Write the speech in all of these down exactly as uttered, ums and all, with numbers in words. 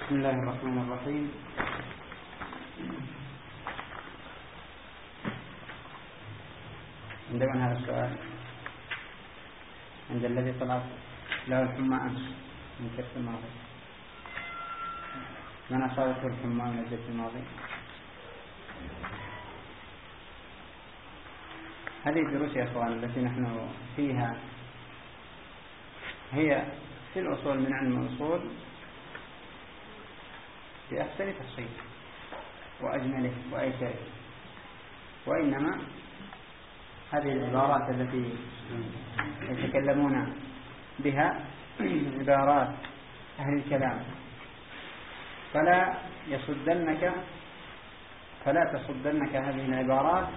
بسم الله الرحمن الرحيم. عندما هذا السؤال عند الذي طلعت له الحمى أمس من الدرس الماضي، من أصابته الحمى من الدرس الماضي؟ هذه الدروس يا أخوان التي نحن فيها هي في الأصول من علم الأصول بأحسن تفصيل وأجمله وأيسره، وإنما هذه العبارات التي يتكلمون بها عبارات أهل الكلام، فلا يصدنك فلا تصدنك هذه العبارات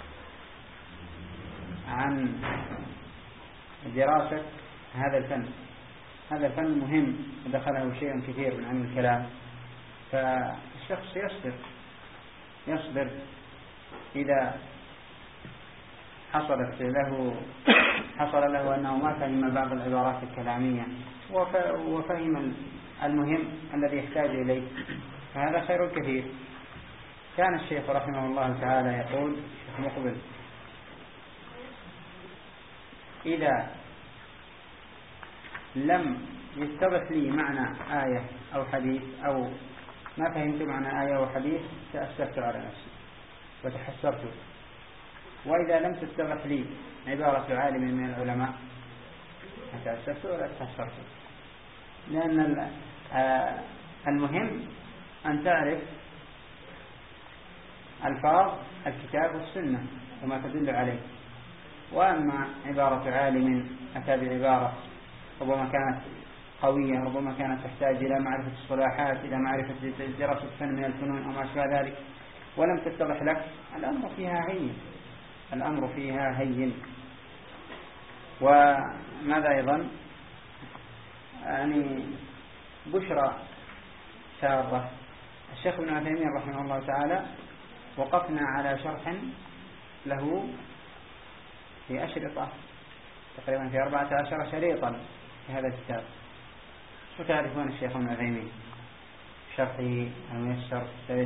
عن دراسة هذا الفن. هذا الفن مهم ودخله شيء كثير من علم الكلام، فالشخص يصبر يصبر إذا حصلت له حصل له أنه ما فهم بعض العبارات الكلامية وفهم المهم الذي يحتاج إليه، فهذا خير كثير. كان الشيخ رحمه الله تعالى يقول، الشيخ مقبل: إذا لم يتضح لي معنى آية أو حديث أو ما فهمت معنى آية أو حديث تأسفت على نفسي وتحسرت، وإذا لم تتضح لي عبارة عالم من العلماء تأسفت ولا تحسرت، لأن المهم أن تعرف ألفاظ الكتاب والسنة وما تدل عليه. وأما عبارة عالم أتى بعبارة ربما كانت قوية، ربما كانت تحتاج إلى معرفة الصلاحات، إلى معرفة دراسة فن من الفنون أو ما أشبه ذلك، ولم تتضح لك، الأمر فيها هين الأمر فيها هين وماذا أيضا يعني بشرى سارة. الشيخ ابن عثيمين رحمه الله تعالى وقفنا على شرح له في أشرطة تقريبا في أربعة عشر شريطا في هذا الكتاب، وتعرفون الشيخ ابن عثيمين شرحه الميسر سيس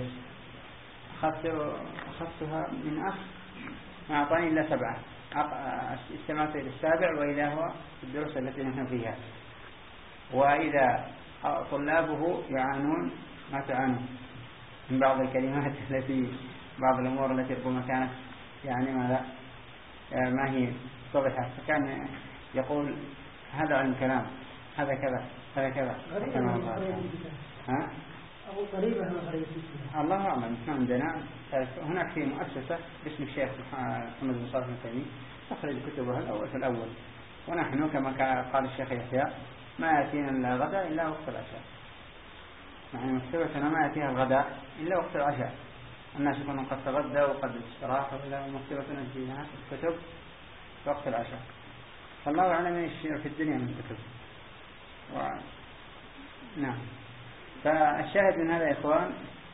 أخذتها من أخ ما أعطاني إلا سبعة، استمعت إلى السابع وإذا هو في الدروس التي نحن فيها. وإذا طلابه يعانون ما تعانون من بعض الكلمات التي بعض الأمور التي ربما كانت يعني ماذا ما هي صبحة، فكان يقول هذا علم كلام، هذا كذا هذا كذا ها أبو طريبة الله أعلم. نحن عندنا هناك في مؤسسة باسم الشيخ محمد بن صالح العثيمين تخرج كتبها الأول في الأول، ونحن كما قال الشيخ يحيى ما يأتينا الغداء إلا وقت العشاء، يعني مكتبتنا ما يأتيها الغداء إلا وقت العشاء، الناس يكونوا قد تغدوا وقد استراحوا، إلا مكتبتنا فيها كتب في وقت العشاء، فالله أعلم ايش في الدنيا من كتب و... نعم. فالشاهد من هذا يا إخوان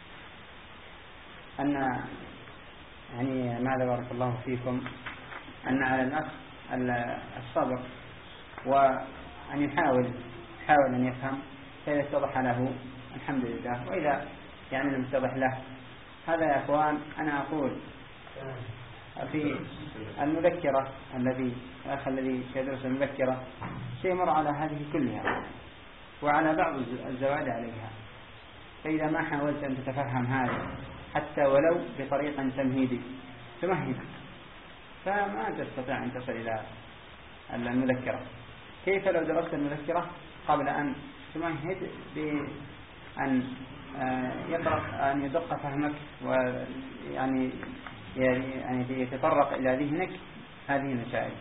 أن يعني ماذا بارك الله فيكم أن على الأخ الصبر وأن يحاول يحاول أن يفهم، فإذا اتضح له الحمد لله، وإذا يعني لم يتضح له هذا يا إخوان أنا أقول في المذكرة الذي الأخ الذي يدرس المذكرة سيمر على هذه كلها وعلى بعض الزوائد عليها، فإذا ما حاولت أن تتفهم هذا حتى ولو بطريقة تمهيدي تمهد، فما تستطيع أن تصل إلى المذكرة. كيف لو درست المذكرة قبل أن تمهد بأن يطرق أن يدق فهمك ويعني يعني يتطرق إلى ذهنك هذه المسائل،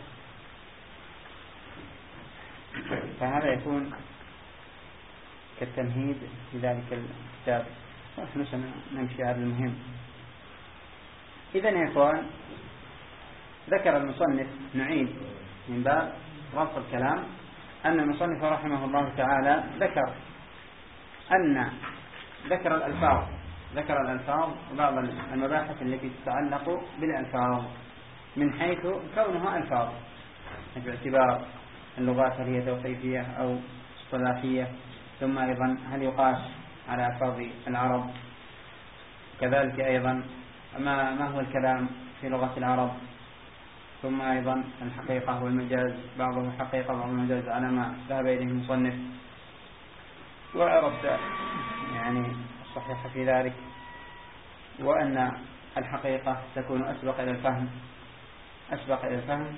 فهذا يكون كالتمهيد في ذلك الكتاب، ونحن سنمشي هذا المهم. إذن يا إخوان ذكر المصنف، نعيد من باب ربط الكلام، أن المصنف رحمه الله تعالى ذكر أن ذكر الألفاظ ذكر الألفاظ وبعض المباحث التي تتعلق بالألفاظ من حيث كونها ألفاظ، باعتبار اللغات هل هي توقيفية أو اصطلاحية، ثم أيضا هل يقاس على ألفاظ العرب. كذلك أيضا ما ما هو الكلام في لغة العرب. ثم أيضا الحقيقة والمجاز، بعضه حقيقة وبعضه مجاز على ما ذهب إليه المصنف. وأردت يعني الصحيح في ذلك، وأن الحقيقة تكون أسبق إلى الفهم أسبق إلى الفهم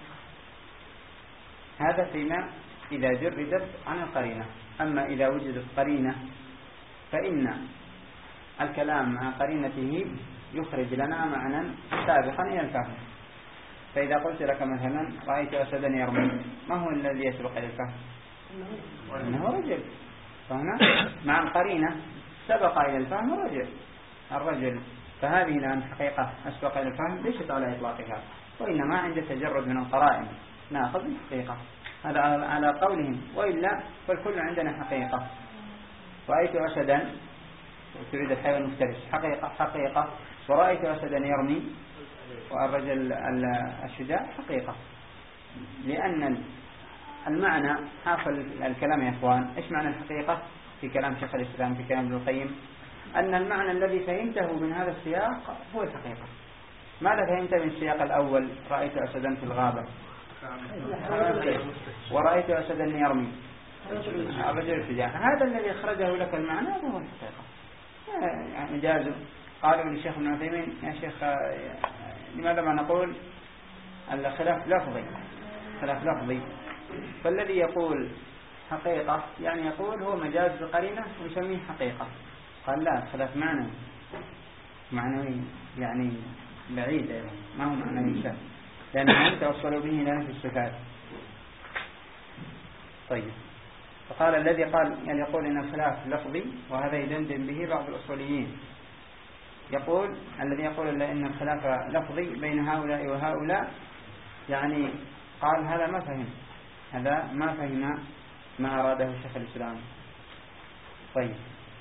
هذا فيما إذا جردت عن القرينة. أما إذا وجدت قرينة فإن الكلام مع قرينته يخرج لنا معنى سابقا إلى الفهم. فإذا قلت لك مثلا رأيت أسدا يرمي، ما هو الذي يسبق إلى الفهم؟ إنه رجل. فهنا مع القرينة سبق إلى الفهم الرجل الرجل فهذه الآن حقيقة أسبق إلى الفهم ليست على إطلاقها، وإنما عند تجرد من القرائن نأخذ الحقيقة. هذا على قولهم، وإلا فالكل عندنا حقيقة. رأيت أسدا تريد الحيوان المفترس حقيقة حقيقة، ورأيت أسدا يرمي والرجل الشجاع حقيقة. لأن المعنى حاصل الكلام يا إخوان. إيش معنى الحقيقة في كلام شيخ الإسلام في كلام ابن القيم؟ أن المعنى الذي فهمته من هذا السياق هو الحقيقة. ماذا فهمت من السياق الأول؟ رأيت أسدا في الغابة ورأيت أسدا يرمي الرجل الشجاع. هذا الذي أخرجه لك المعنى هو الحقيقة. يعني جازوا قالوا للشيخ ابن عثيمين يا شيخ لماذا ما نقول الخلاف لفظي خلاف لفظي فالذي يقول حقيقة يعني يقول هو مجاز بقرينة ويسميه حقيقة. قال لا، خلاف معنى معنوي يعني بعيد أيضا، ما هو معنوي شيء، لأنهم توصلوا به إلى نفي الصفات. طيب، فقال الذي قال يعني يقول إن الخلاف لفظي، وهذا يدندن به بعض الأصوليين، يقول الذي يقول إن الخلاف لفظي بين هؤلاء وهؤلاء يعني قال هذا ما فهم هذا ما فهم ما أراده شيخ الإسلام. طيب،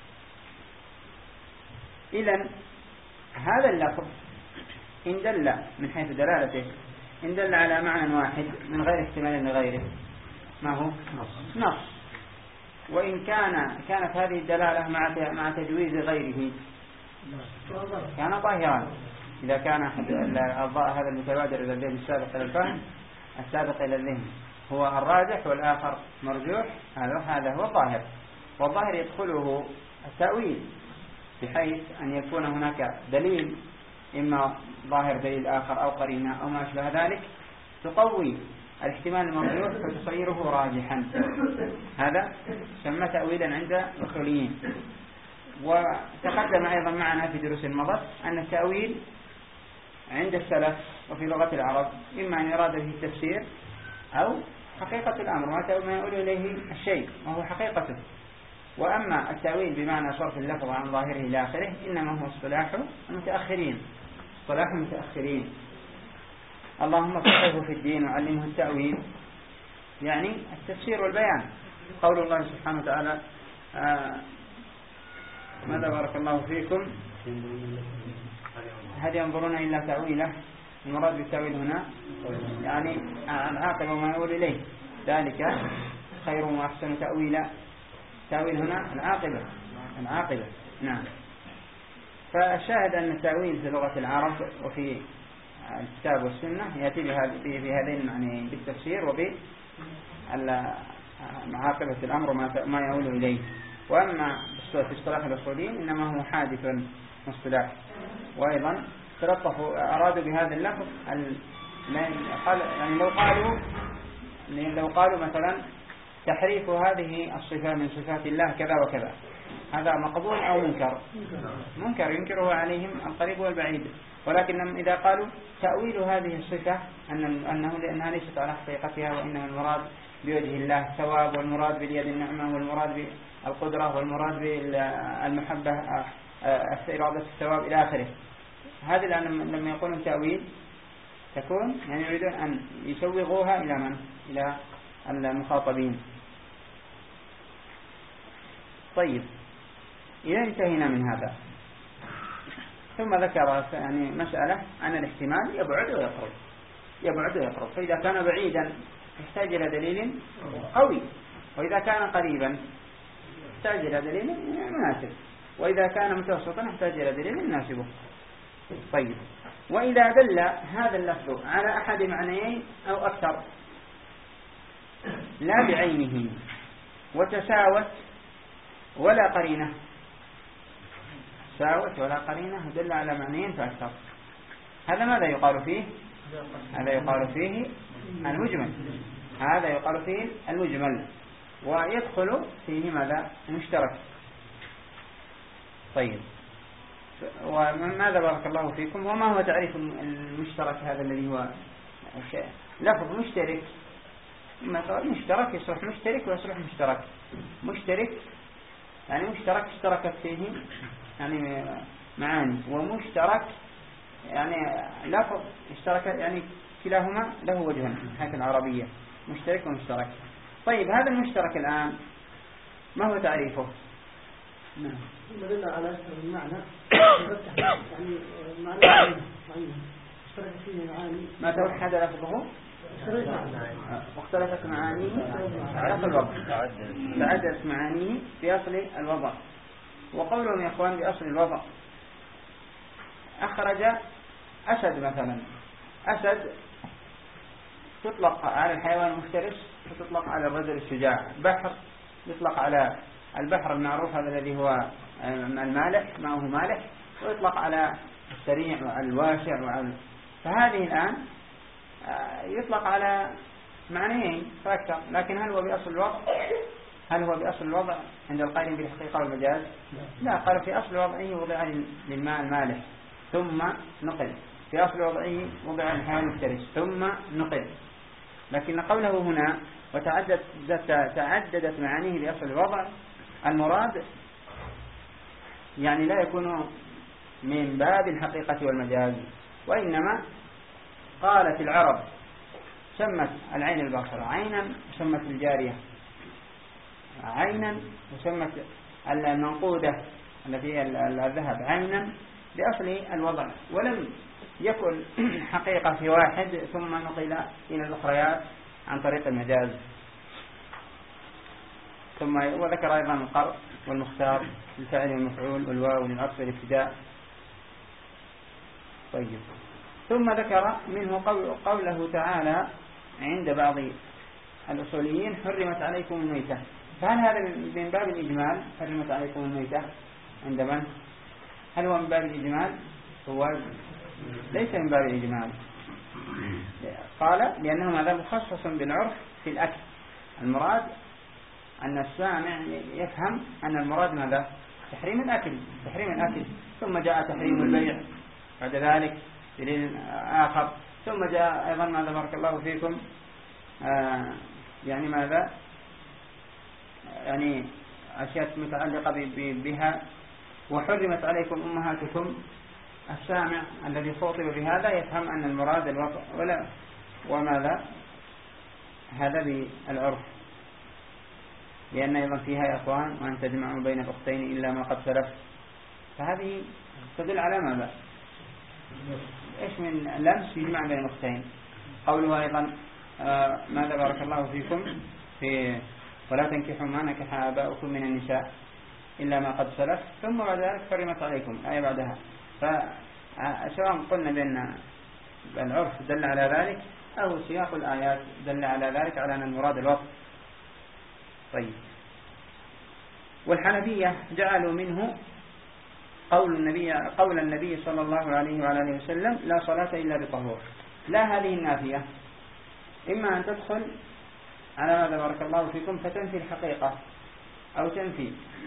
إذن هذا اللفظ إن دل من حيث دلالته إن دل على معنى واحد من غير احتمال لغيره ما هو نص. وإن كان كانت هذه الدلالة مع مع تجويز غيره كان ظاهرا. إذا كان هذا المتبادر إلى الذهن السابق إلى الفهم السابق إلى الذهن هو الراجح والآخر مرجوح، هذا هذا هو ظاهر. والظاهر يدخله التأويل بحيث أن يكون هناك دليل، إما ظاهر دليل آخر أو قرينة أو ما أشبه ذلك، تقوي الاحتمال المرجوح فتصيره راجحا. هذا سمى تأويلا عند الأصوليين. وتقدم أيضا معنا في دروس مضت أن التأويل عند السلف وفي لغة العرب إما أن يراد به التفسير أو حقيقة الأمر ما يقول إليه الشيء وهو حقيقته. وأما التأويل بمعنى صرف اللفظ عن ظاهره إلى آخره إنما هو اصطلاح المتأخرين اصطلاح المتأخرين. اللهم فقهه في الدين وعلمه التأويل، يعني التفسير والبيان. قول الله سبحانه وتعالى آه ماذا بارك الله فيكم هل ينظرون إلا تأويله. المراد بالتأويل هنا يعني العاقبة ما يقول إليه ذلك خير وأحسن تأويلا. تأويل هنا العاقبة العاقبة نعم. فالشاهد أن التأويل في لغة العرب وفي الكتاب والسنة يأتي بهذين المعنيين بالتفسير وبعاقبة الأمر وما يؤول إليه. وأما في اصطلاح الأصوليين إنما هو حادث اصطلاح. وأيضا تلطفوا أرادوا بهذا اللفظ يعني لو قالوا لو قالوا مثلا تحريف هذه الصفة من صفات الله كذا وكذا هذا مقبول أو منكر منكر ينكره عليهم القريب والبعيد. ولكن إذا قالوا تأويل هذه الصفة أن أنه لأنها ليست على حقيقتها وإنما المراد بوجه الله الثواب، والمراد باليد النعمة، والمراد بالقدرة، والمراد بالمحبة إرادة الثواب إلى آخره، هذه لما يقولون تأويل تكون يعني يريدون أن يسوغوها إلى من؟ إلى المخاطبين. طيب، إذا انتهينا من هذا ثم ذكر يعني مسألة أن الاحتمال يبعد ويقرب يبعد ويقرب. فإذا كان بعيدا يحتاج إلى دليل قوي، وإذا كان قريبا يحتاج إلى دليل مناسب. وإذا كان متوسطا احتاج إلى دليل يناسبه. طيب، وإذا دل هذا اللفظ على أحد معنيين أو أكثر لا بعينه وتساوت ولا قرينة، ساوت ولا قرينة دل على معنيين فأكثر، هذا ماذا يقال فيه؟ هذا يقال فيه المجمل، هذا يقال فيه المجمل، ويدخل فيه ماذا؟ المشترك. طيب، وماذا بارك الله فيكم، وما هو تعريف المشترك هذا الذي هو لفظ مشترك؟ مثلا مشترك يصلح مشترك ويصلح مشترك. مشترك يعني مشترك اشتركت فيه يعني معاني، ومشترك يعني لفظ اشترك يعني كلاهما له وجها من حيث العربية، مشترك ومشترك. طيب، هذا المشترك الآن ما هو تعريفه؟ نعم، دل على أكثر من معنى يعني معنى اشترك فيه معاني ما توحد لفظه واختلفت معانيه في أصل الوضع، تعددت معانيه في أصل الوضع. وقولهم يا أخوان بأصل الوضع، أخرج أسد مثلا، أسد تطلق على الحيوان المفترس وتطلق على الرجل الشجاع. بحر يطلق على البحر المعروف هذا الذي هو المالح، ما هو مالح، ويطلق على السريع والواسع وعلى. فهذه الآن يطلق على معنيين فأكثر، لكن هل هو بأصل الوضع؟ هل هو بأصل الوضع عند القائلين بالحقيقة والمجاز؟ لا، قال في أصل وضعه وضع للماء المالح ثم نقل، في أصل وضعه وضع الحيوان المفترس ثم نقل. لكن قوله هنا وتعددت تعددت معانيه بأصل الوضع، المراد يعني لا يكون من باب الحقيقة والمجاز، وإنما قالت العرب سمت العين الباصرة عينا، وسمت الجارية عينا، وسمت المنقودة التي هي الذهب عينا بأصل الوضع، ولم يكن حقيقة في واحد ثم نقل إلى الأخريات عن طريق المجاز. ثم وذكر أيضا القرء والمختار الفاعل والمفعول والواو للعطف والابتداء. طيب، ثم ذكر منه قول قوله تعالى عند بعض الأصوليين حرمت عليكم الميتة. فهل هذا من باب الإجمال؟ حرمت عليكم الميتة عند من؟ هل هو من باب الإجمال؟ هو ليس من باب الإجمال. قال لأنه ماذا مخصص بالعرف في الأكل. المراد أن السامع يفهم أن المراد ماذا؟ تحريم الأكل، تحريم الأكل. ثم جاء تحريم البيع بعد ذلك دليل آخر. ثم جاء أيضا ماذا بارك الله فيكم آه يعني ماذا يعني أشياء متعلقة بها. وحرمت عليكم أمهاتكم. السامع الذي خاطب بهذا يفهم أن المراد الوضع ولا وماذا هذا بالعرف، لأن أيضا فيها يا أخوان وأن تجمعوا بين الأختين إلا ما قد سلف. فهذه تدل على ماذا؟ إيش من لمس يجمع بين الأختين. قوله أيضا آه ماذا بارك الله فيكم في ولا تنكحوا ما نكح آباؤكم من النساء إلا ما قد سلف، ثم بعد ذلك حرمت عليكم آية بعدها. فسواء قلنا بأن العرف دل على ذلك أو سياق الآيات دل على ذلك على أن المراد الوقت. طيب، والحنفية جعلوا منه قول النبي قول النبي صلى الله عليه وعلى اله وسلم لا صلاة إلا بطهور. لا هذه النافية إما أن تدخل على ماذا بارك الله فيكم فتنفي الحقيقة أو تنفي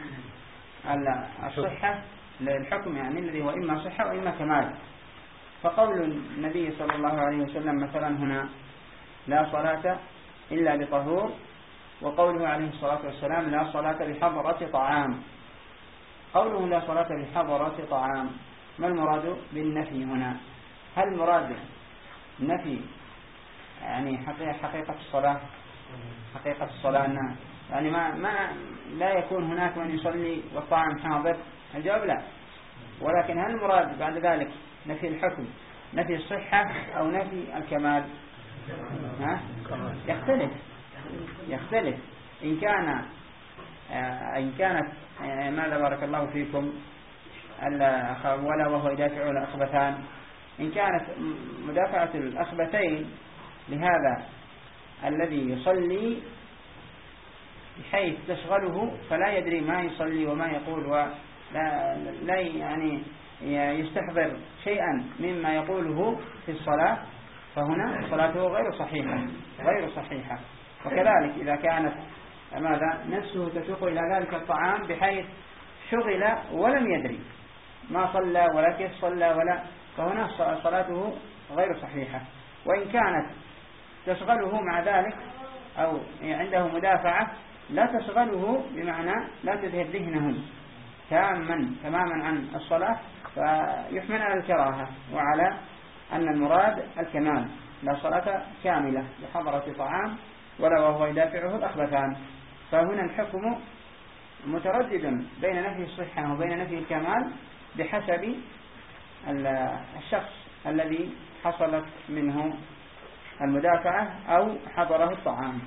الصحة للحكم، يعني الذي هو إما صحة وإما كمال. فقول النبي صلى الله عليه وسلم مثلا هنا لا صلاة إلا بطهور، وقوله عليه الصلاة والسلام لا صلاة بحضرة طعام. قوله لا صلاة بحضرة طعام، ما المراد بالنفي هنا؟ هل المراد نفي يعني حقيقة الصلاة حقيقة الصلاة أنها يعني ما, ما لا يكون هناك من يصلي والطعام حاضر؟ الجواب لا. ولكن هل المراد بعد ذلك نفي الحكم، نفي الصحة أو نفي الكمال؟ ها؟ يختلف يختلف إن كان إن كانت ماذا بارك الله فيكم ولا وهو يدافع الأخبثان، إن كانت مدافعة الأخبثين لهذا الذي يصلي بحيث تشغله فلا يدري ما يصلي وما يقول ولا لا يعني يستحضر شيئا مما يقوله في الصلاة، فهنا صلاته غير صحيحة غير صحيحة. وكذلك إذا كانت ماذا نفسه تسوق إلى ذلك الطعام بحيث شغل ولم يدري ما صلى ولا كيف صلى ولا، فهنا صلاته غير صحيحة. وإن كانت تشغله مع ذلك أو عنده مدافعة لا تشغله بمعنى لا تذهب ذهنه تاما تماما عن الصلاة، فيحمل على الكراهة وعلى أن المراد الكمال، لا صلاة كاملة بحضرة طعام ولا وهو يدافعه الأخبثان. فهنا الحكم متردد بين نفي الصحة وبين نفي الكمال بحسب الشخص الذي حصلت منه المدافعة أو حضره الطعام.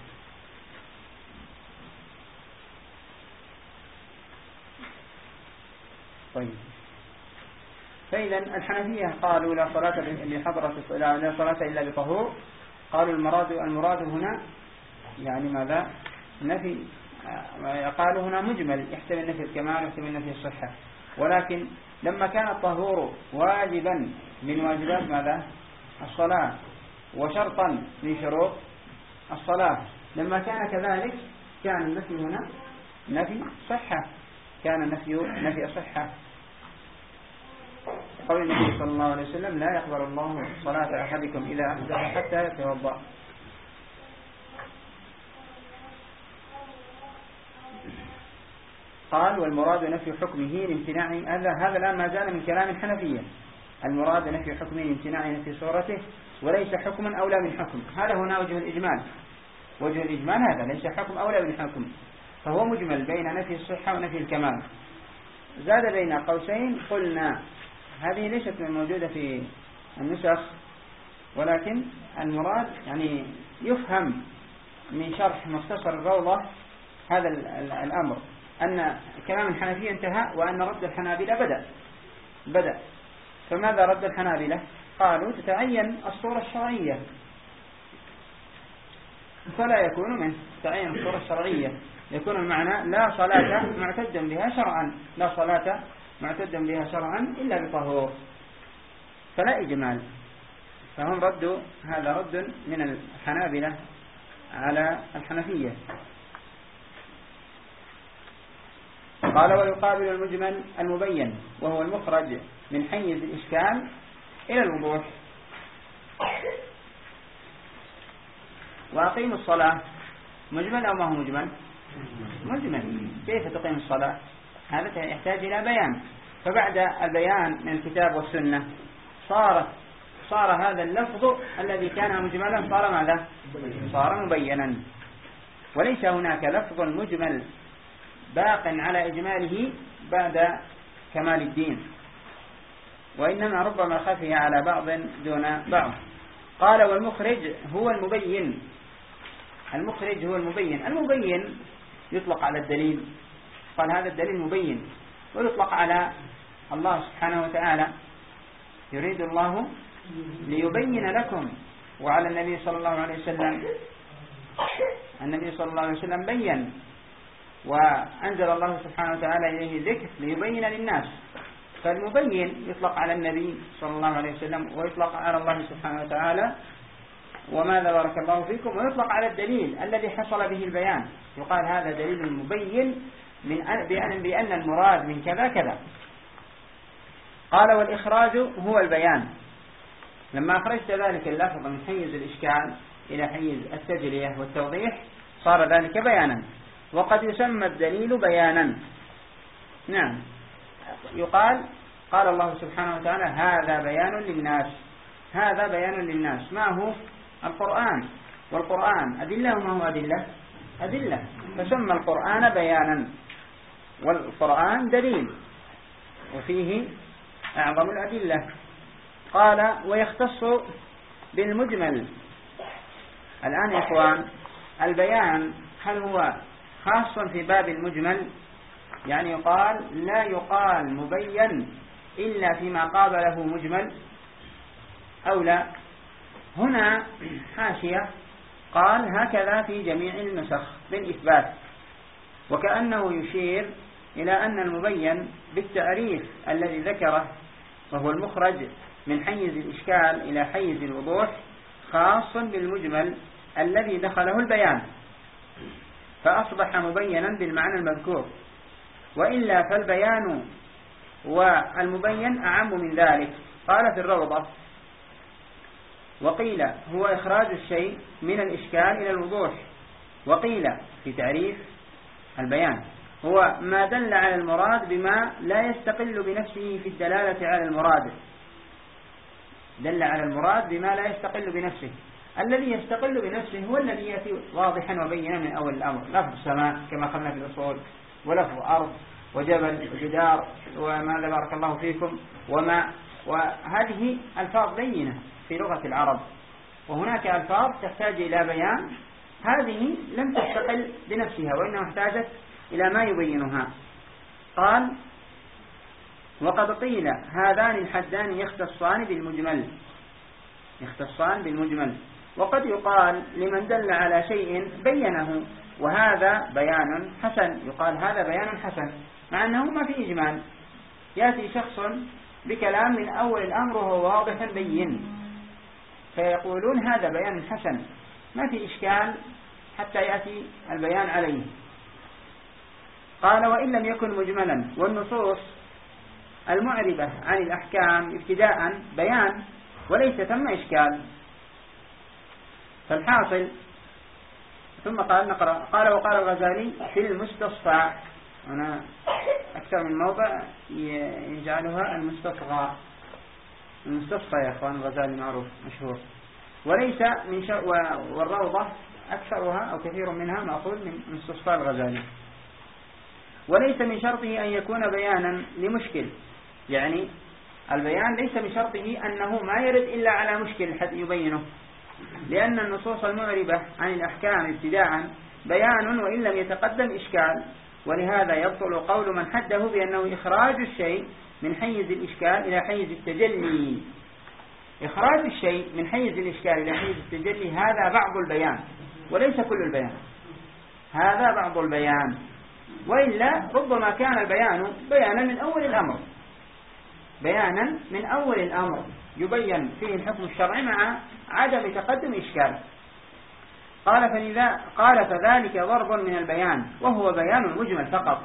طيب، فإذا الحنفية قالوا لا صلاة لحضرة لا صلاة إلا بطهور. قالوا المراد المراد هنا يعني ماذا؟ نفي. قالوا هنا مجمل يحتمل نفي الكمال ويحتمل نفي الصحة، ولكن لما كان الطهور واجبا من واجبات ماذا؟ الصلاة، وشرطا من شروط الصلاة، لما كان كذلك كان النفي هنا نفي صحة، كان النفي نفي صحة. قول النبي صلى الله عليه وسلم لا يقبل الله صلاة أحدكم إذا أحدث حتى يتوضأ. قال والمراد نفي حكمه لامتناع هذا هذا الآن ما زال من كلام الحنفية. المراد نفي حكمه لامتناع نفي صورته وليس حكما أولى من حكم. هذا هنا وجه الإجمال، وجه الإجمال هذا ليس حكم أولى من حكم، فهو مجمل بين نفي الصحة ونفي الكمال. زاد بين قوسين قلنا هذه ليست من موجودة في النسخ، ولكن المراد يعني يفهم من شرح مختصر الروضة هذا الأمر أن كلام الحنفية انتهى وأن رد الحنابلة بدأ بدأ فماذا رد الحنابلة؟ قالوا تتعين الصورة الشرعية فلا يكون منه. تتعين الصورة الشرعية يكون المعنى لا صلاة معتدا بها شرعا، لا صلاة معتدا بها شرعا إلا بطهور، فلا إجمال. فهم ردوا هذا رد من الحنابلة على الحنفية. قال ويقابل المجمل المبين وهو المخرج من حيز الإشكال إلى الوضوح. وأقيم الصلاة مجمل أو ما هو مجمل؟ مجمل. كيف تقيم الصلاة؟ هذا يحتاج إلى بيان، فبعد البيان من الكتاب والسنة صار صار هذا اللفظ الذي كان مجملا صار ماذا؟ صار مبينا. وليس هناك لفظ مجمل باق على إجماله بعد كمال الدين، وإنما ربما خفي على بعض دون بعض. قال والمخرج هو المبين. المخرج هو المبين. المبين يطلق على الدليل، قال هذا الدليل مبين، ويطلق على الله سبحانه وتعالى يريد الله ليبين لكم، وعلى النبي صلى الله عليه وسلم النبي صلى الله عليه وسلم بين، وأنزل الله سبحانه وتعالى إليه ذكر ليبين للناس. فالمبين يطلق على النبي صلى الله عليه وسلم ويطلق على الله سبحانه وتعالى وماذا بارك الله فيكم، ويطلق على الدليل الذي حصل به البيان، يقال هذا دليل مبين من بأن, بأن المراد من كذا كذا. قال والإخراج هو البيان. لما أخرجت ذلك اللفظ من حيز الإشكال إلى حيز التجلية والتوضيح صار ذلك بيانا. وقد يسمى الدليل بيانا. نعم، يقال قال الله سبحانه وتعالى هذا بيان للناس، هذا بيان للناس. ما هو؟ القرآن. والقرآن أدلة وما هو أدلة؟ أدلة، فسمى القرآن بيانا، والقرآن دليل وفيه أعظم الأدلة. قال ويختص بالمجمل. الآن يا إخوان البيان هل هو خاص في باب المجمل، يعني يقال لا يقال مبين إلا فيما قابله مجمل أو لا. هنا حاشية قال هكذا في جميع النسخ بالإثبات، وكأنه يشير إلى أن المبين بالتعريف الذي ذكره وهو المخرج من حيز الإشكال إلى حيز الوضوح خاص بالمجمل الذي دخله البيان، فأصبح مبينا بالمعنى المذكور، وإلا فالبيان والمبين أعم من ذلك. قال في الروضة: وقيل هو إخراج الشيء من الإشكال إلى الوضوح، وقيل في تعريف البيان هو ما دل على المراد بما لا يستقل بنفسه في الدلالة على المراد. دل على المراد بما لا يستقل بنفسه، الذي يستقل بنفسه هو الذي يأتي واضحا وبينا من أول الأمر، لفظ سماء كما قلنا في الأصول، ولفظ أرض وجبل وجدار وماذا بارك الله فيكم وما، وهذه ألفاظ بينة في لغة العرب. وهناك ألفاظ تحتاج إلى بيان، هذه لم تستقل بنفسها وإنما احتاجت إلى ما يبينها. قال: وقد قيل هذان الحدان يختصان بالمجمل، يختصان بالمجمل، وقد يقال لمن دل على شيء بينه وهذا بيان حسن، يقال هذا بيان حسن، مع أنه ما في إجمال. يأتي شخص بكلام من أول الأمر وهو واضح بين، فيقولون هذا بيان حسن، ما في إشكال حتى يأتي البيان عليه. قال: وإن لم يكن مجملا، والنصوص المعربة عن الأحكام ابتداء بيان وليس ثم إشكال. فالحاصل، ثم قال نقرأ: قال وقال الغزالي في المستصفى، أنا أكثر من موضع يجعلها المستصغى، المستصفى يا أخوان، الغزالي معروف مشهور، وليس من شر، والروضة أكثرها أو كثير منها مأخوذ من مستصفى الغزالي. وليس من شرطه أن يكون بيانا لمشكل، يعني البيان ليس من شرطه أنه ما يرد إلا على مشكل حتى يبينه، لأن النصوص المعربة عن الأحكام ابتداء بيان وإن لم يتقدم إشكال، ولهذا يبطل قول من حده بأنه إخراج الشيء من حيز الإشكال إلى حيز التجلي. إخراج الشيء من حيز الإشكال إلى حيز التجلي هذا بعض البيان وليس كل البيان، هذا بعض البيان، وإلا ربما كان البيان بيانا من أول الأمر، بيانا من أول الأمر يبين فيه الحكم الشرعي مع عدم تقدم إشكال. قال فلذا قال فذلك ضرب من البيان وهو بيان مجمل فقط.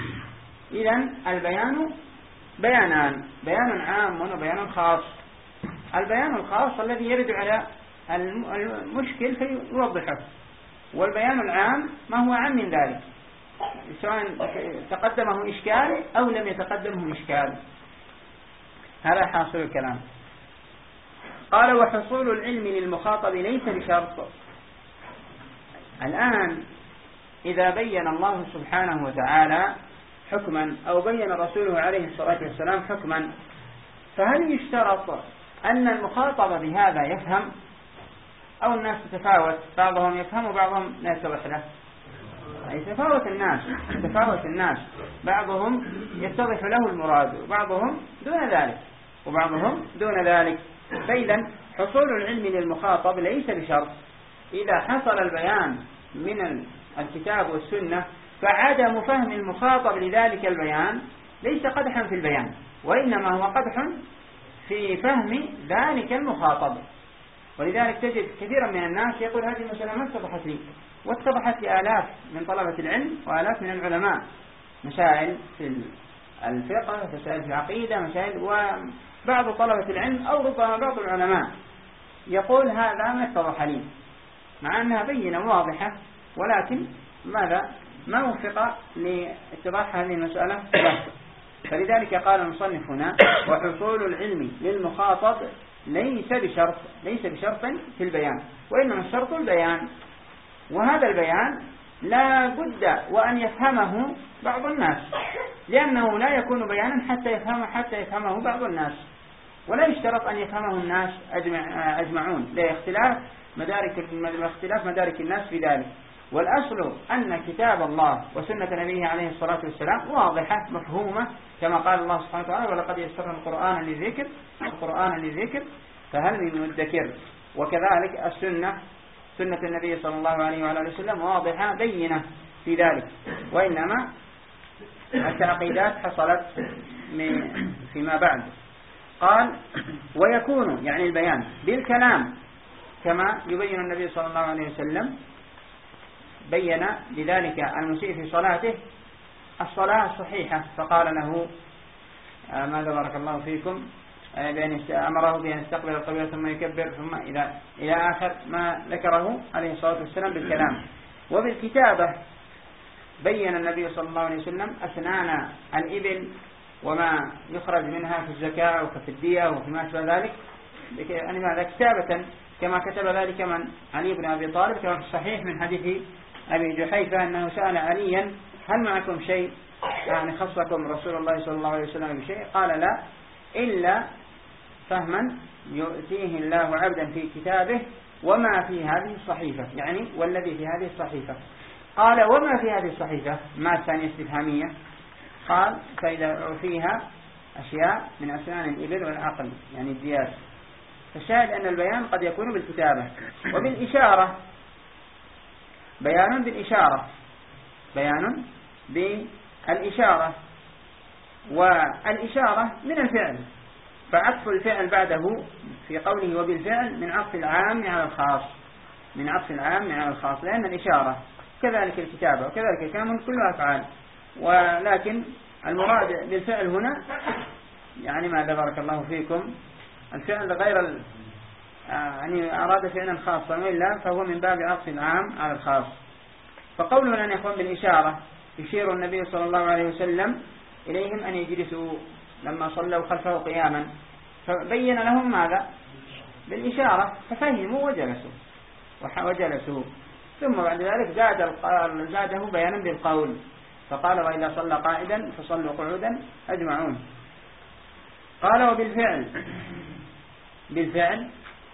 إذن البيان بيانان، بيان عام وبيان خاص. البيان الخاص الذي يرد على المشكل فيوضحه، والبيان العام ما هو عام من ذلك سواء تقدمه إشكال أو لم يتقدمه إشكال. هذا حاصل الكلام. قال وحصول العلم للمخاطب ليس بشرط. الآن إذا بين الله سبحانه وتعالى حكما أو بين رسوله عليه الصلاة والسلام حكما، فهل يشترط أن المخاطب بهذا يفهم أو الناس تتفاوت، بعضهم يفهم وبعضهم لا يتضح له؟ يتفاوت الناس، يتفاوت الناس، بعضهم يتضح له المراد وبعضهم دون ذلك وبعضهم دون ذلك. فإذا حصول العلم للمخاطب ليس بشرط. إذا حصل البيان من الكتاب والسنة فعدم فهم المخاطب لذلك البيان ليس قدحا في البيان، وإنما هو قدح في فهم ذلك المخاطب. ولذلك تجد كثيرا من الناس يقول هذه المسألة ما اتضحت لي، واتضحت لآلاف من طلبة العلم وآلاف من العلماء، مسائل في الفقه، مسائل في العقيدة، مسائل، وبعض طلبة العلم أو ربما بعض العلماء يقول هذا ما اتضح لي، مع أنها بينة واضحة، ولكن ماذا ما وفق لاتضاح هذه المسألة له. فلذلك قال المصنف هنا وحصول العلم للمخاطب ليس بشرط، ليس بشرط في البيان، وإنما الشرط البيان، وهذا البيان لا بد وأن يفهمه بعض الناس، لأنه لا يكون بيانا حتى يفهمه حتى يفهمه بعض الناس، ولا يشترط أن يفهمه الناس أجمع أجمعون، لا اختلاف مدارك اختلاف مدارك الناس في ذلك. والأصل أن كتاب الله وسنة نبيه عليه الصلاة والسلام واضحة مفهومة، كما قال الله سبحانه وتعالى: ولقد يسرنا القرآن للذكر القرآن للذكر فهل من مدكر. وكذلك السنة سنة النبي صلى الله عليه وعلى آله وسلم واضحة بينة في ذلك، وإنما التعقيدات حصلت فيما بعد. قال: ويكون يعني البيان بالكلام كما يبين النبي صلى الله عليه وسلم، بين لذلك المسيء في صلاته الصلاة الصحيحة، فقال له آه ماذا بارك الله فيكم، آه بأن أمره بأن يستقبل القبلة ثم يكبر ثم إلى إلى آخر ما ذكره عليه الصلاة والسلام بالكلام. وبالكتابة بين النبي صلى الله عليه وسلم أسنان الإبل وما يخرج منها في الزكاة وفي الدية وفي ما شابه ذلك، يعني ماذا كتابة كما كتب ذلك من علي بن أبي طالب، كما في الصحيح من حديث أبي جحيفة أنه سأل عليا: هل معكم شيء يعني خصكم رسول الله صلى الله عليه وسلم بشيء؟ قال: لا، إلا فهما يؤتيه الله عبدا في كتابه وما في هذه الصحيفة، يعني والذي في هذه الصحيفة. قال: وما في هذه الصحيفة؟ ما الثانية استفهامية. قال: فإذا فيها أشياء من أسنان الإبل والعقل، يعني الديات. فالشاهد أن البيان قد يكون بالكتابة وبالإشارة. بيان بالإشارة بيان بالإشارة والإشارة من الفعل، فعطف الفعل بعده في قوله وبالفعل من عطف العام على الخاص، من عطف العام على الخاص، لأن الإشارة كذلك الكتابة وكذلك الكلام كلها أفعال، ولكن المراد بالفعل هنا يعني ماذا بارك الله فيكم الفعل غير يعني أراد فعلا خاصا، وإلا فهو من باب عطف العام على الخاص. فقولنا أن يكون بالإشارة يشير النبي صلى الله عليه وسلم إليهم أن يجلسوا لما صلوا خلفه قياما، فبين لهم ماذا بالإشارة، ففهموا وجلسوا وجلسوا. ثم بعد ذلك زاد زاده بيانا بالقول، فقال: وإذا صلى قائدا فصلوا قعودا أجمعون. قال: وبالفعل بالفعل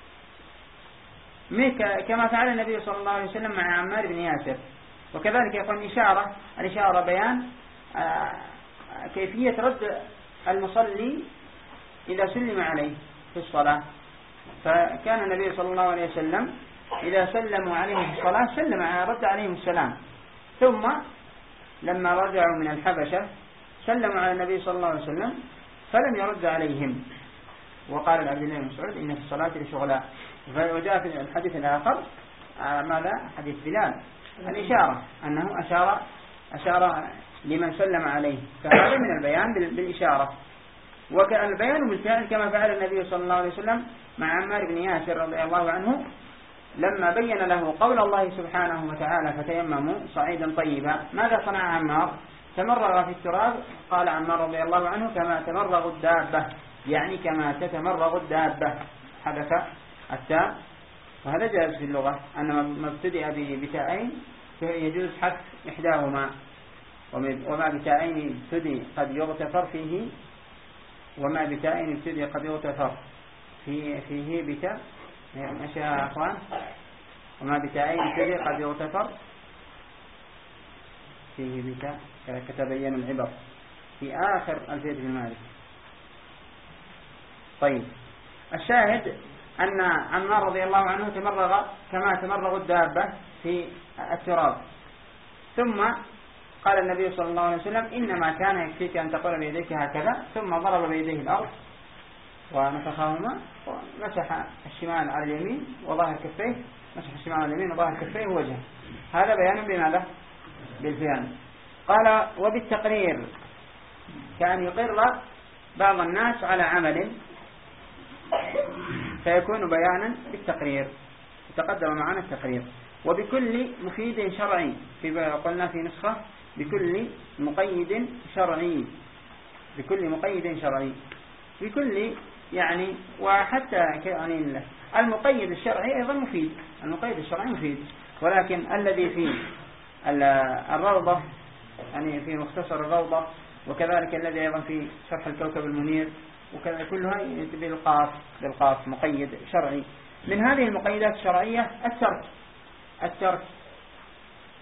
كما فعل النبي صلى الله عليه وسلم مع عمار بن ياسر. وكذلك يكون إشارة، الإشارة بيان كيفية رد المصلي إذا سلم عليه في الصلاة. فكان النبي صلى الله عليه وسلم إذا سلموا عليه في الصلاة سلم رد عليهم السلام، ثم لما رجعوا من الحبشة سلموا على النبي صلى الله عليه وسلم فلم يرد عليهم. وقال لعبد الله بن مسعود: إن في الصلاة لشغلا. وجاء في الحديث الآخر ماذا؟ حديث بلال الإشارة، أنه أشار أشار لمن سلم عليه، فهذا من البيان بالإشارة. وكان البيان بالفعل كما فعل النبي صلى الله عليه وسلم مع عمار بن ياسر رضي الله عنه لما بين له قول الله سبحانه وتعالى: فتيمموا صعيدا طيبا. ماذا صنع عمار؟ تمرغ في التراب. قال عمار رضي الله عنه: كما تمرغ الدابة، يعني كما تتمرغ الدابة، حدث التاء. وهذا جائز في اللغة، أن ما ابتدأ بتاءين يجوز حذف إحداهما، وما بتاءين ابتدي قد يغتفر فيه، وما بتاءين ابتدي قد يغتفر فيه فيه بتاء ماشي يا أخوان، وما بتاءين ابتدي قد يغتفر فيه بتاء كتبين العبر في آخر ألفية بن مالك. طيب، الشاهد أن عمار رضي الله عنه تمرغ كما تمرغ الدابة في التراب. ثم قال النبي صلى الله عليه وسلم: إنما كان يكفيك أن تقول بيديك هكذا، ثم ضرب بيديه الأرض ونفخهما ومسح الشمال على اليمين وظاهر كفيه، مسح الشمال على اليمين وظاهر كفيه ووجهه. هذا بيان بماذا؟ بالفعل. قال: وبالتقرير، كان يقر بعض الناس على عمل فيكون بيانا بالتقرير، تقدم معنا التقرير. وبكل مفيد شرعي، في قلنا في نسخة بكل مقيد شرعي، بكل مقيد شرعي، بكل يعني، وحتى يعني المقيد الشرعي أيضا مفيد، المقيد الشرعي مفيد، ولكن الذي في الروضة يعني في مختصر الروضة، وكذلك الذي أيضا في شرح الكوكب المنير، وكذا كلها بالقاف بالقاف مقيد شرعي. من هذه المقيدات الشرعية الترك الترك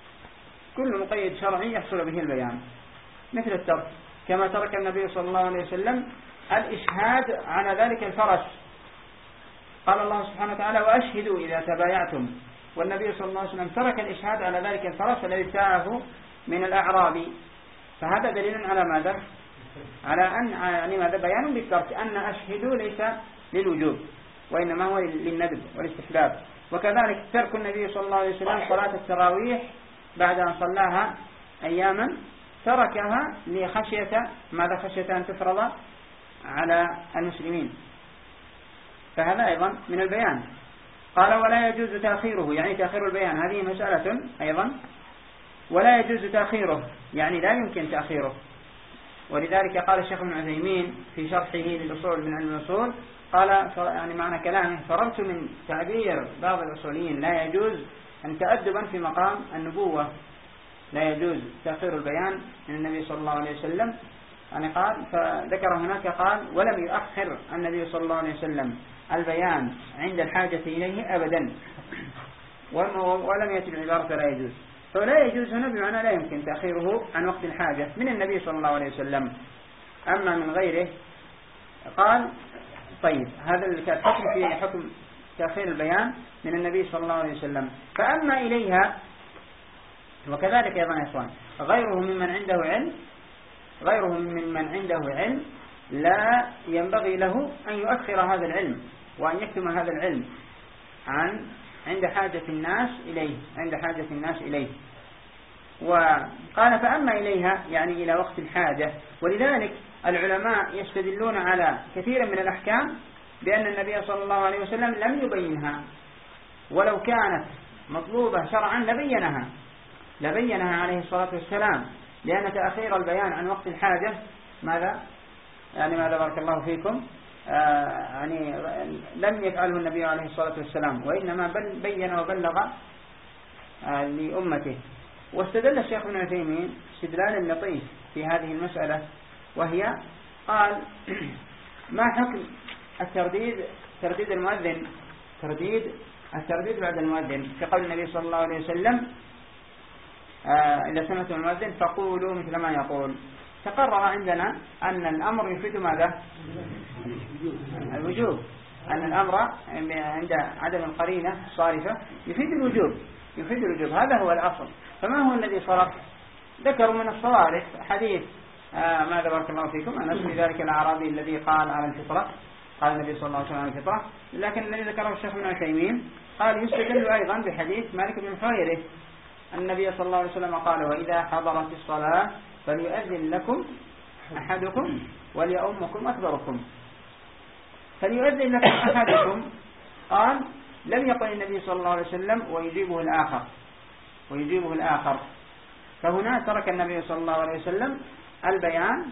كل مقيد شرعي يحصل به البيان، مثل الترك، كما ترك النبي صلى الله عليه وسلم الإشهاد على ذلك الفرس. قال الله سبحانه وتعالى وأشهدوا إذا تبايعتم، والنبي صلى الله عليه وسلم ترك الإشهاد على ذلك الفرس الذي ابتاعه من الأعرابي. فهذا دليل على ماذا؟ على أن يعني ماذا؟ بيان بالترك، أن أشهدوا ليس للوجوب وإنما هو للندب والاستحباب. وكذلك ترك النبي صلى الله عليه وسلم صلاة التراويح بعد أن صلاها أياما، تركها لخشية ماذا؟ خشية أن تفرض على المسلمين، فهذا أيضا من البيان. قال ولا يجوز تأخيره، يعني تأخير البيان، هذه مسألة أيضا، ولا يجوز تأخيره يعني لا يمكن تأخيره. ولذلك قال الشيخ ابن عثيمين في شرحه للأصول من علم الأصول، قال يعني معنى كلامه فررت من تعبير بعض الأصوليين لا يجوز أن تأدبا في مقام النبوة، لا يجوز تأخير البيان من النبي صلى الله عليه وسلم. يعني قال فذكر هناك قال ولم يؤخر النبي صلى الله عليه وسلم البيان عند الحاجة إليه أبدا، ولم يأتي بعبارة لا يجوز. فلا يجوز هنا بمعنى لا يمكن تأخيره عن وقت الحاجة من النبي صلى الله عليه وسلم. أما من غيره قال طيب هذا الحكم في حكم تأخير البيان من النبي صلى الله عليه وسلم. فأما إليها، وكذلك أيضا يا إخوان غيره ممن عنده علم غيره ممن عنده علم لا ينبغي له أن يؤخر هذا العلم وأن يكتم هذا العلم عن عند حاجة الناس إليه عند حاجة الناس إليه. وقال فأما إليها يعني إلى وقت الحاجة. ولذلك العلماء يستدلون على كثير من الأحكام بأن النبي صلى الله عليه وسلم لم يبينها، ولو كانت مطلوبة شرعا لبينها لبينها عليه الصلاة والسلام، لأن تأخير البيان عن وقت الحاجة ماذا؟ يعني ماذا بارك الله فيكم؟ آه يعني لم يفعله النبي عليه الصلاة والسلام، وإنما بل بين وبلغ آه لأمته. واستدل الشيخ ابن عثيمين استدلالا لطيف في هذه المسألة، وهي قال ما حكم الترديد ترديد المؤذن ترديد الترديد بعد المؤذن في قول النبي صلى الله عليه وسلم آه إذا سمعتم المؤذن فقولوا مثل ما يقول. تقرر عندنا أن الأمر يفيد ماذا؟ الوجوب، أن الأمر عند عدم القرينة الصارفة يفيد الوجوب يفيد الوجوب هذا هو الأصل. فما هو الذي صرف؟ ذكروا من الصوارف حديث آه ماذا بارك الله فيكم أن اسم ذلك الأعرابي الذي قال على الفطرة، قال النبي صلى الله عليه وسلم على الفطرة. لكن الذي ذكره الشيخ ابن عثيمين قال يستدل أيضا بحديث مالك بن حويرث النبي صلى الله عليه وسلم قال وإذا حضرت الصلاة فليؤذن لكم أحدكم وليؤمكم أكبركم. فليؤذن لكم أحدكم قال لم يقل النبي صلى الله عليه وسلم ويجيبه الآخر ويجيبه الآخر فهنا ترك النبي صلى الله عليه وسلم البيان،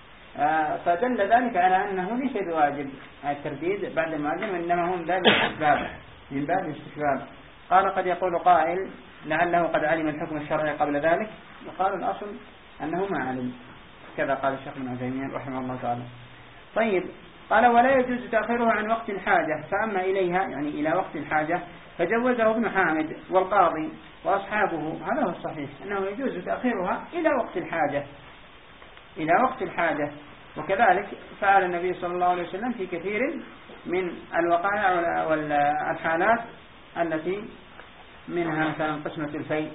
فدل ذلك على أنه ليس بواجب الترديد بعد المؤذن، وإنما هم باب الاستحباب من باب الاستحباب. قال قد يقول قائل لعله قد علم الحكم الشرعي قبل ذلك، وقال الأصل أنه ما علم، كذا قال الشيخ ابن عثيمين رحمه الله تعالى. طيب قال ولا يجوز تأخيره عن وقت الحاجة. فأما إليها يعني إلى وقت الحاجة فجوزه ابن حامد والقاضي وأصحابه، هذا هو الصحيح أنه يجوز تأخيرها إلى وقت الحاجة إلى وقت الحاجة. وكذلك فعل النبي صلى الله عليه وسلم في كثير من الوقائع والحالات التي منها مثلا قسمة الفيء،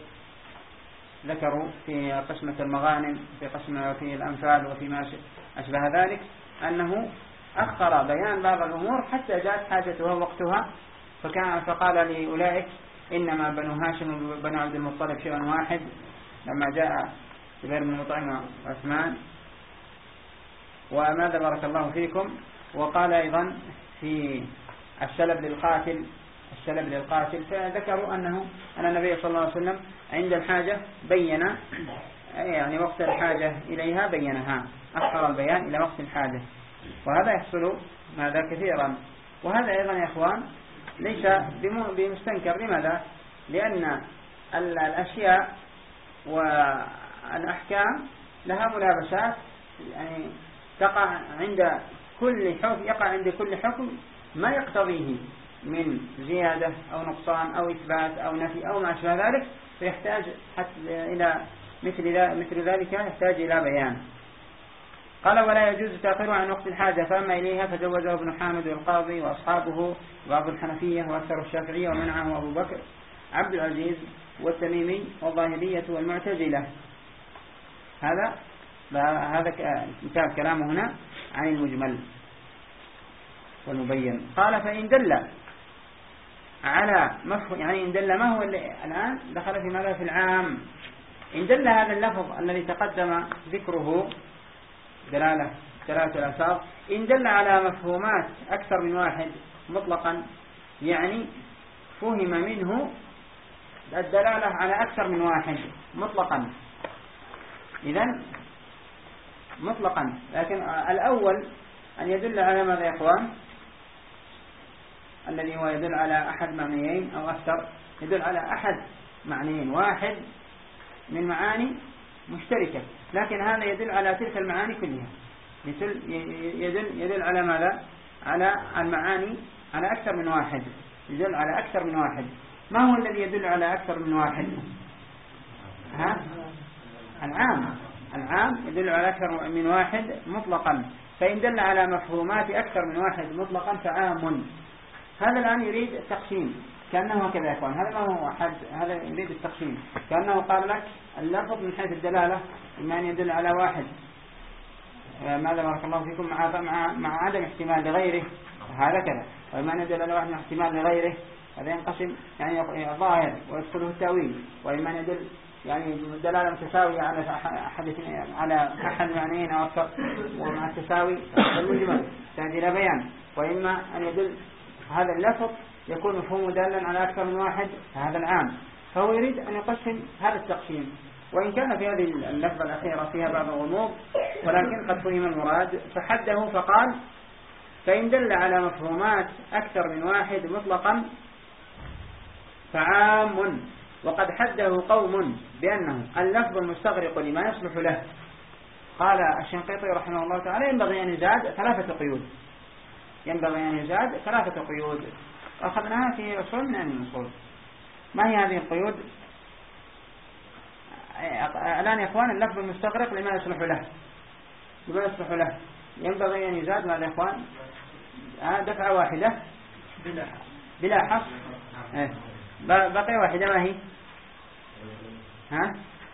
ذكروا في قسمة المغانم في قسمة في الأنفال وفي ما أشبه ذلك أنه أخر بيان بعض الأمور حتى جاءت حاجتها وقتها، فكان فقال لأولئك إنما بنو هاشم وبنو عبد المطلب شيء واحد لما جاء زبير بن مطعم وعثمان. وماذا بارك الله فيكم؟ وقال أيضا في السلب للقاتل السلب للقاتل فذكروا أنه أن النبي صلى الله عليه وسلم عند الحاجة بين يعني وقت الحاجة إليها بينها، أخر البيان إلى وقت الحاجة، وهذا يحصل ماذا كثيرا. وهذا أيضا يا إخوان ليس بمستنكر. لماذا؟ لأن الأشياء والأحكام لها ملابسات يعني تقع عند كل حكم يقع عند كل حكم ما يقتضيه من زيادة أو نقصان أو إثبات أو نفي أو ما أشبه ذلك، فيحتاج حتى إلى مثل مثل ذلك يحتاج إلى بيان. قال ولا يجوز تأخيرها عن وقت الحاجة، فأما إليها فجوزه ابن حامد والقاضي وأصحابه وبعض الحنفية وأكثر الشافعية، ومنعه أبو بكر عبد العزيز والتميمي والظاهرية والمعتزلة. هذا هذا مثال كلامه هنا عن المجمل والمبين. قال فإن دل على مفهوم، يعني إن دل، ما هو الآن دخل في ماذا؟ في العام. إن دل هذا اللفظ الذي تقدم ذكره دلالة دلالة الألفاظ، إن دل على مفهومات أكثر من واحد مطلقا، يعني فهم منه الدلالة على أكثر من واحد مطلقا، إذن مطلقا. لكن الأول أن يدل على ماذا يا إخوان؟ الذي هو يدل على أحد معنيين أو أكثر، يدل على أحد معنيين، واحد من معاني مشتركة، لكن هذا يدل على تلك المعاني كلها. يدل, يدل على ماذا؟ على المعاني على أكثر من واحد، يدل على أكثر من واحد. ما هو الذي يدل على أكثر من واحد؟ ها؟ العام. العام يدل على أكثر من واحد مطلقا. فإن دل على مفهومات أكثر من واحد مطلقا فعام. هذا الآن يريد التقسيم كأنه كذا يا إخوان. هذا ما هو حد، هذا يريد التقسيم كأنه قال لك اللفظ من حيث الدلالة إما أن يدل على واحد، ماذا بارك الله فيكم، مع مع مع عدم احتمال لغيره، هذا كذا، وإما أن يدل على واحد مع احتمال لغيره، هذا ينقسم يعني ظاهر ويدخله التأويل. وإما أن يدل يعني دلالة متساوية على أحد على أحد معنيين أو أكثر ومع التساوي المجمل تحتاج إلى بيان. وإما أن يدل هذا اللفظ يكون مفهوم دالا على أكثر من واحد، هذا العام. فهو يريد أن يقسم هذا التقسيم، وإن كان في هذه اللفظة الأخيرة فيها بعض الغموض، ولكن قد فهم المراد فحده فقال فإن دل على مفهومات أكثر من واحد مطلقا فعام. وقد حده قوم بأنه اللفظ المستغرق لما يصلح له. قال الشنقيطي رحمه الله تعالى ينبغي أن يزاد ثلاثة قيود، ينبغي أن يزاد ثلاثة قيود أخذناها في أصول من الأصول. ما هي هذه القيود؟ الآن يا إخوان اللفظ المستغرق لما يصلح له، لما يصلح له ينبغي أن يزاد ماذا يا إخوان؟ دفعة واحدة بلا بلا حصر. بقي واحدة ما هي؟ ها؟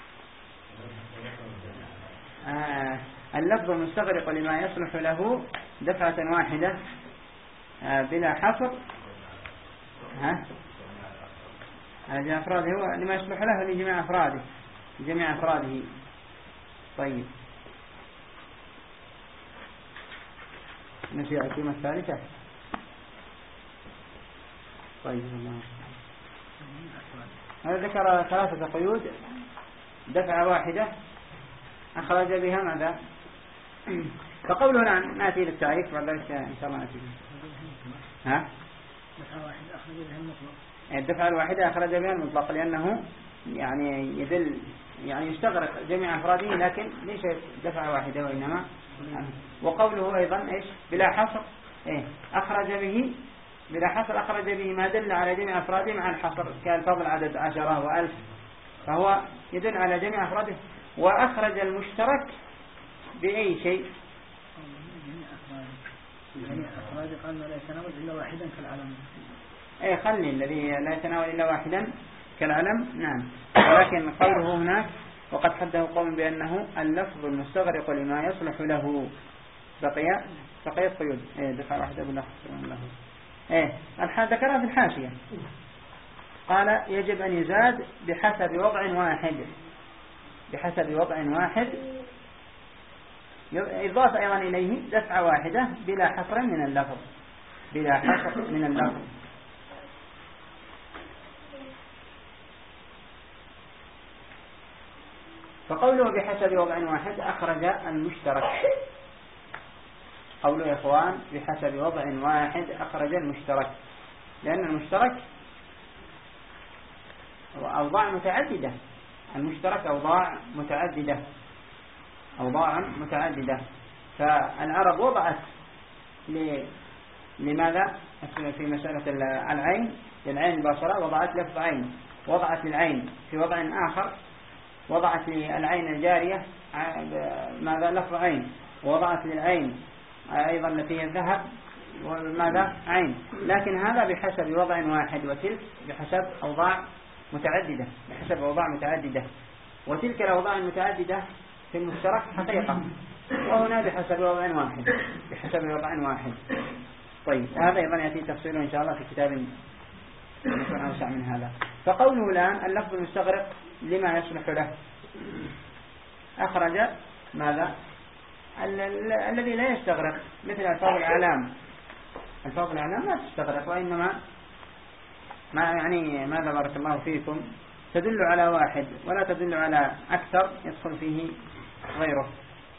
آه اللفظ المستغرق لما يصلح له دفعة واحدة آه بلا حصر. ها؟ هذه أفراده هو لما يصلح له لجميع أفراده، لجميع أفراده. طيب نسي الكلمة الثالثة. طيب الله. هذا ذكر ثلاثة قيود، دفعة واحدة أخرج بها ماذا؟ فقوله الآن نأتي للتعريف بعد ذلك إن شاء الله نأتي. ها؟ دفعة واحدة أخرج بها المطلق. الدفعة الواحدة أخرج بها المطلق لأنه يعني يدل يعني يستغرق جميع أفراده، لكن ليس دفعة واحدة وإنما. وقوله أيضا إيش؟ بلا حصر. إيه أخرج به بلا حصر، أخرج به ما دل على جميع أفراده مع الحصر كالفضل عدد عشرة وألف، فهو يدل على جميع أفراده. وأخرج المشترك بأي شيء؟ جميع أفراده قال ما لا يتناول إلا واحدا كالعلم. أي خلي الذي لا يتناول إلا واحدا كالعلم. نعم. ولكن قوله هناك وقد حده قوم بأنه اللفظ المستغرق لما يصلح له بقي بقيت قيود. إيه دفعة واحدة باللفظ له. إيه الحال ذكرها في الحاشية. قال يجب أن يزاد بحسب وضع واحد، بحسب وضع واحد. إضافة أيضا إليه دفعة واحدة بلا حصر من اللفظ، بلا حصر من اللفظ. فقوله بحسب وضع واحد أخرج المشترك. قوله يا إخوان بحسب وضع واحد أخرج المشترك، لأن المشترك أوضاع متعددة، المشترك أوضاع متعددة، أوضاع متعددة. فالعرب وضعت لماذا؟ في مسألة العين للعين البصرة وضعت لفظ عين، وضعت للعين في وضع آخر وضعت للعين الجارية ماذا؟ لفظ عين، ووضعت للعين أيضا التي هي الذهب وماذا؟ عين. لكن هذا بحسب وضع واحد، وتلك بحسب أوضاع متعددة، بحسب أوضاع متعددة. وتلك الأوضاع المتعددة في المشترك حقيقة، وهنا بحسب وضع واحد، بحسب وضع واحد. طيب هذا أيضا يأتي تفصيله إن شاء الله في كتاب يكون أوسع من هذا. فقوله الآن اللفظ المستغرق لما يصلح له، أخرج ماذا؟ الذي لا يستغرق، مثل ألفاظ الأعلام. ألفاظ الأعلام لا تستغرق، وإنما ما يعني ماذا بارك الله فيكم تدل على واحد ولا تدل على أكثر يدخل فيه غيره.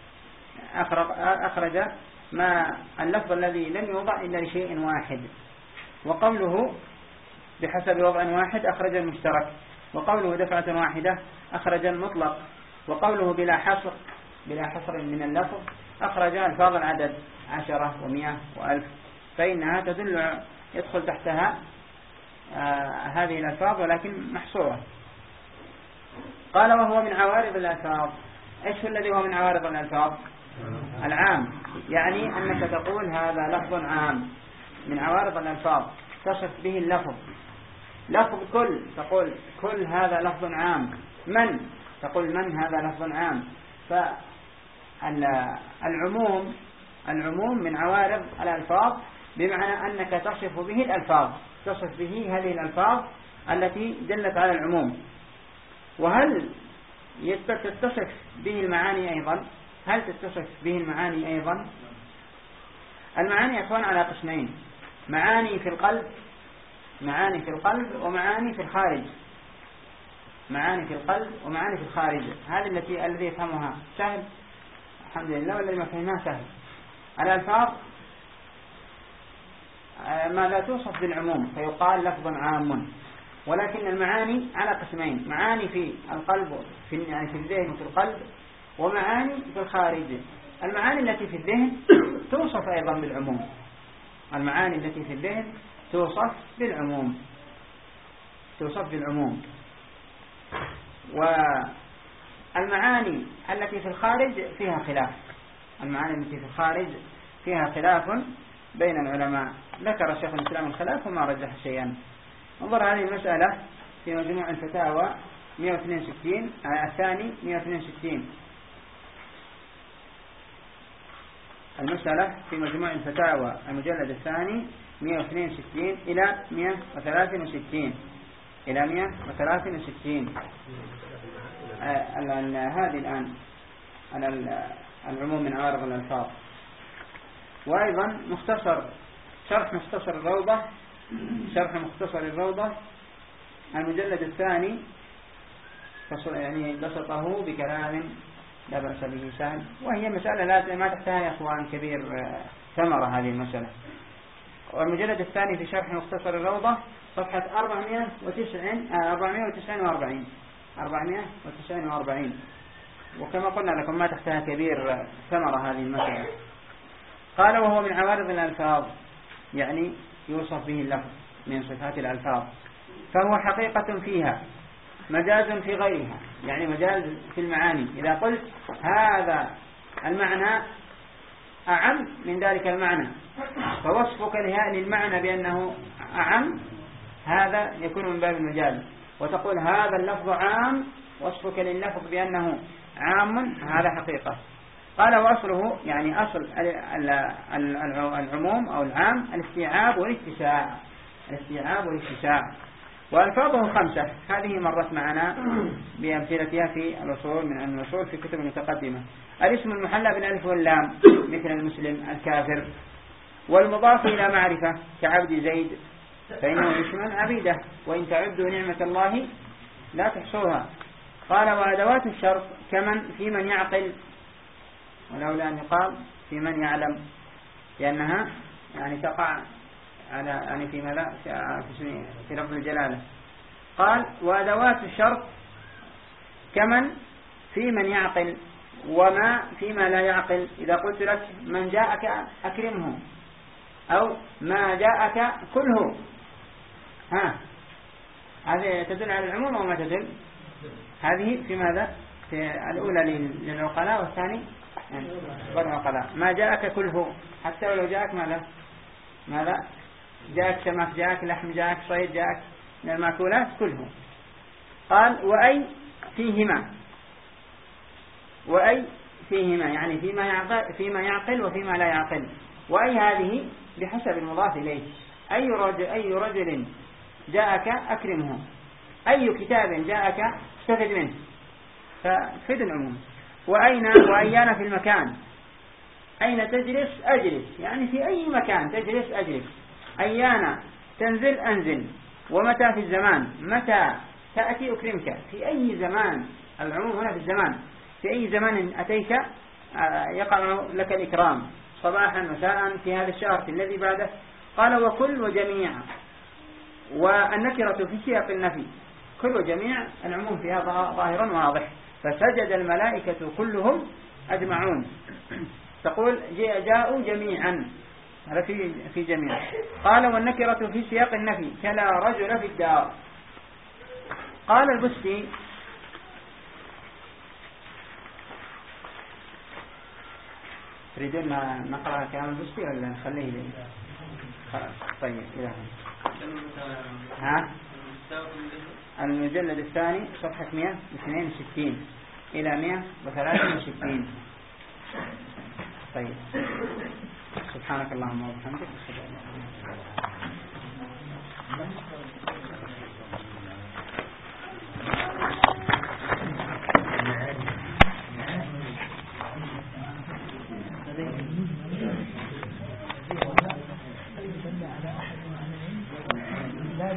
أخرج ما اللفظ الذي لم يوضع إلا لشيء واحد. وقوله بحسب وضع واحد أخرج المشترك، وقوله دفعة واحدة أخرج المطلق، وقوله بلا حصر بلا حصر من اللفظ أخرج ألفاظ العدد عشرة ومئة وألف، فإنها تدل يدخل تحتها آه هذه الألفاظ ولكن محصورة. قال وهو من عوارض الألفاظ. إيش هو الذي هو من عوارض الألفاظ؟ العام، يعني أنك تقول هذا لفظ عام من عوارض الألفاظ، تصف به اللفظ. لفظ كل تقول كل هذا لفظ عام، من تقول من هذا لفظ عام. فالعموم العموم من عوارض الألفاظ، بمعنى أنك تصف به الألفاظ، تصف به هذه الألفاظ التي دلت على العموم. وهل تتصف به المعاني أيضا؟ هل تتصف به المعاني أيضا؟ المعاني يكون على قسمين: معاني في القلب معاني في القلب ومعاني في الخارج. معاني في القلب ومعاني في الخارج، هذه التي الذي يفهمها سهل الحمد لله، والذي ما فهمها سهل. الألفاظ ماذا توصف بالعموم فيقال لفظ عام، ولكن المعاني على قسمين: معاني في القلب في يعني في الذهن وفي القلب، ومعاني في الخارج. المعاني التي في الذهن توصف أيضا بالعموم، المعاني التي في الذهن توصف بالعموم توصف بالعموم والمعاني التي في الخارج فيها خلاف. المعاني التي في الخارج فيها خلاف بين العلماء، ذكر شيخ الإسلام الخلاف وما رجح شيئا. انظر هذه المسألة في مجموع الفتاوى مئة واثنين وستين الثاني مئة واثنين وستين. المسألة في مجموع الفتاوى المجلد الثاني مئة واثنين وستين إلى مئة وثلاثة وستين إلى مئة وثلاثة وستين. هذه الآن العموم من عوارض الألفاظ. وأيضا مختصر شرح مختصر الروضة شرح مختصر الروضة المجلد الثاني، يعني بسطه بكلام لا بأس به سهل، وهي مسألة لا ما تحتاج يا أخوان كبير ثمرة هذه المسألة. والمجلد الثاني في شرح مختصر الروضة صفحة أربعمئة وتسعة وأربعين، وكما قلنا لكم ما تحتاج كبير ثمرة هذه المسألة. قال وهو من عوارض الألفاظ، يعني يوصف به اللفظ من صفات الألفاظ، فهو حقيقة فيها مجاز في غيرها، يعني مجاز في المعاني. إذا قلت هذا المعنى أعم من ذلك المعنى، فوصفك لهذا المعنى بأنه أعم هذا يكون من باب المجاز. وتقول هذا اللفظ عام، وصفك لللفظ بأنه عام، هذا حقيقة. قال وأصله يعني أصل العموم أو العام الاستيعاب والاتساع الاستيعاب والاتساع. وألفاظه خمسة، هذه مرت معنا بأمثلتها في الأصول من الأصول في كتب متقدمة. الاسم المحلى بالألف واللام مثل المسلم الكافر، والمضاف إلى معرفة كعبد زيد فإنه يشمل عبيده، وإن تعدوا نعمة الله لا تحصوها. قال وأدوات الشرط كمن في من يعقل، ولولا أن يقال في من يعلم، لأنها يعني تقع على يعني في ملا في, في لفظ الجلالة. قال وأدوات الشرط كمن في من يعقل، وما فيما لا يعقل. إذا قلت لك من جاءك أكرمه، أو ما جاءك كله. ها هذه تدل على العموم أو ما تدل؟ هذه في ماذا؟ في الأولى للعقلاء والثاني والعقلاء. ما جاءك كله، حتى ولو جاءك ماذا؟ ماذا؟ جاءك سمك، جاءك لحم، جاءك صيد، جاءك من المأكولات كله. قال وأي فيهما، وأي فيهما يعني فيما يعقل, فيما يعقل وفيما لا يعقل. وأي هذه بحسب المضاف إليه. أي رجل, أي رجل جاءك أكرمه، أي كتاب جاءك استفد منه، ففد العموم. وأين وأيان في المكان، أين تجلس أجلس، يعني في أي مكان تجلس أجلس. أيان تنزل أنزل. ومتى في الزمان، متى تأتي أكرمك، في أي زمان. العموم هنا في الزمان، في أي زمان أتيت يقع لك الإكرام، صباحا مساء في هذا الشهر في الذي بعده. قال وكل وجميع، والنكرة في سياق النفي، كل وجميع العموم فيها ظاهر واضح. فسجد الملائكة كلهم أجمعون. تقول جاءوا جميعا، هذا في في جميع. قال والنكرة في سياق النفي كلا رجل في الدار. قال البستي تريدون نقرأ كلام البستي ولا نخليه لي؟ خلاص طيب إلى ها المجلد الثاني صفحة مئة واثنين وستين إلى مئة وثلاثة وستين. طيب سبحانك اللهم وبحمدك أشهد أن لا إله إلا أنت